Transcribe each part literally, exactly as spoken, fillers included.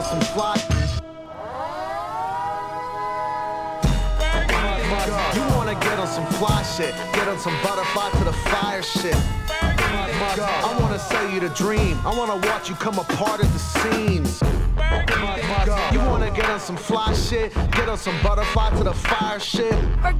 some fly. You wanna get on some fly shit, get on some butterfly to the fire shit. I wanna sell you the dream, I wanna watch you come apart at the seams. You wanna get on some fly shit, get on some butterfly to the fire shit.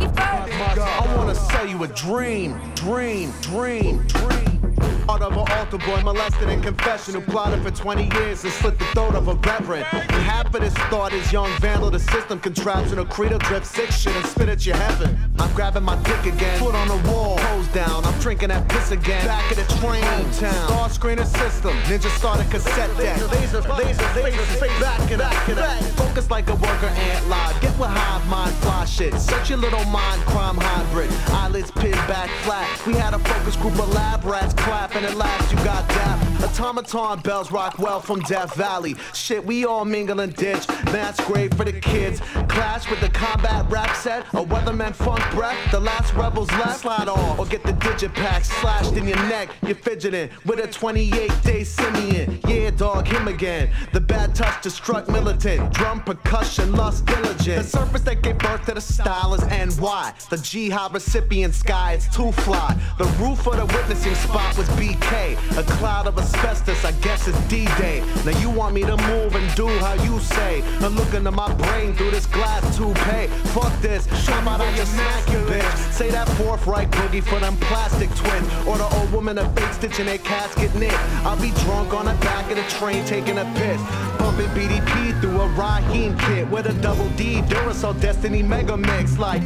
I wanna sell you a dream, dream, dream, dream. Part of an altar boy molested in confession who plotted for twenty years and slit the throat of a reverend. And half of this thought is young vandal, the system contraption, a credo drip sick shit and spit at your heaven. I'm grabbing my dick again, foot on the wall, hose down, I'm drinking that piss again. Back of the train town, star screener system, ninja starter cassette deck. Laser, laser, laser, face, back it up, back. Focus like a worker ant live, get with hive mind fly shit. Such your little mind crime hybrid, eyelids pinned back flat. We had a focus group of lab rats clapping. And at last you got dap. Automaton bells rock well from Death Valley. Shit, we all mingle and ditch. That's great for the kids. Clash with the combat rap set. A weatherman funk breath. The last rebels left. Slide off or get the digit pack slashed in your neck. You're fidgeting with a twenty-eight day Simeon. Yeah, dog, him again. The bad touch to struck militant. Drum percussion, lust diligent. The surface that gave birth to the style is N Y. The G-Hop recipient sky, it's too fly. The roof of the witnessing spot was B K, a cloud of asbestos, I guess it's D-Day. Now you want me to move and do how you say. I'm looking at my brain through this glass toupee. Fuck this, how about I just smack you, bitch? Say that forthright boogie for them plastic twins. Or the old woman a fake stitch in their casket knit. I'll be drunk on the back of the train taking a piss. Bumping B D P through a Raheem kit with a double D, Duracell Destiny Mega Mix like.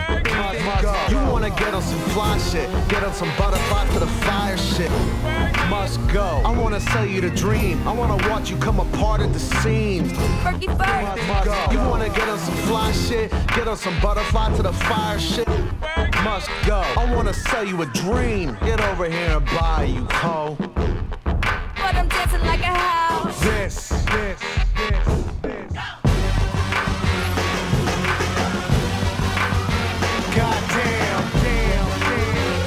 You wanna get on some fly shit, get on some butterfly to the fire shit. Must go. I wanna sell you the dream, I wanna watch you come apart at the seams. You wanna get on some fly shit, get on some butterfly to the fire shit. Must go. I wanna sell you a dream, get over here and buy you, ho. But I'm dancing like a house. This, this, this, this. Goddamn, damn, damn.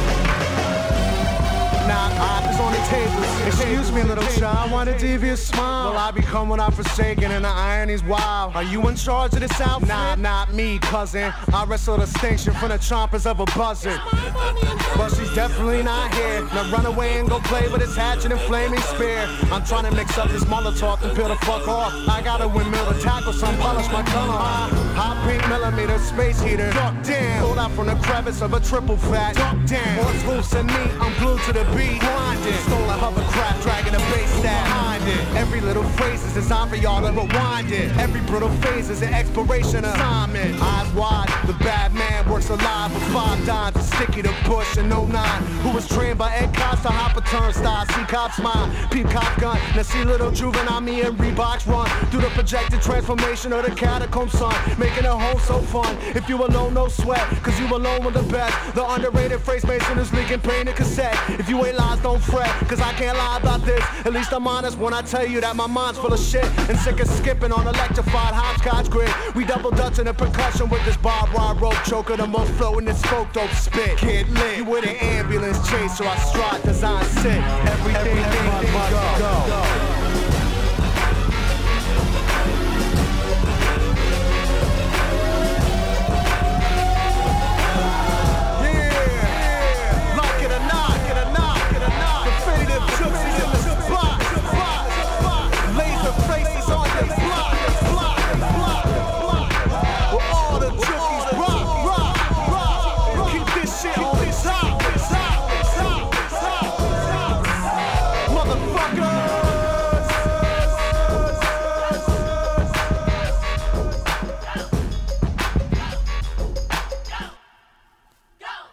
Now eyes on the tables. Excuse me, little child, want a devious smile? Will I become what I'm forsaken and the irony's wild? Are you in charge of this outfit? Nah, not me, cousin. I wrestle distinction from the chompers of a buzzard. But she's definitely not here. Now run away and go play with this hatchet and flaming spear. I'm trying to mix up this Molotov and peel the fuck off. I got a windmill to tackle some, polish my color. Hot pink millimeter space heater. Duck down. Pulled out from the crevice of a triple fat. Duck down. Horse hoofs and me, I'm glued to the beat. Blinded. Stole a hovercraft, dragging a bass stab behind it. Every little phrase is designed for y'all to rewind it. Every brutal phase is an exploration assignment. Eyes wide, the bad man works alive with five dimes. A sticky to Bush in oh nine. Who was trained by Ed Cops to hop a turnstile. See cops smile, peep cop gun. Now see little juvenile me and Reeboks run through the projected transformation of the catacomb sun. Making a home so fun. If you alone, no sweat, cause you alone with the best. The underrated phrase mason is leaking painted cassette. If you ain't lies, don't fret, cause I can't lie about this. At least I'm honest when I tell you that my mind's full of shit. And sick of skipping on electrified hopscotch grid. We double dutching the percussion with this barbed wire rope choker. The most floating this folk dope spit. Kid lit, you with an ambulance chase, so I stride, design, sit. Everything, everything, everything must go. go.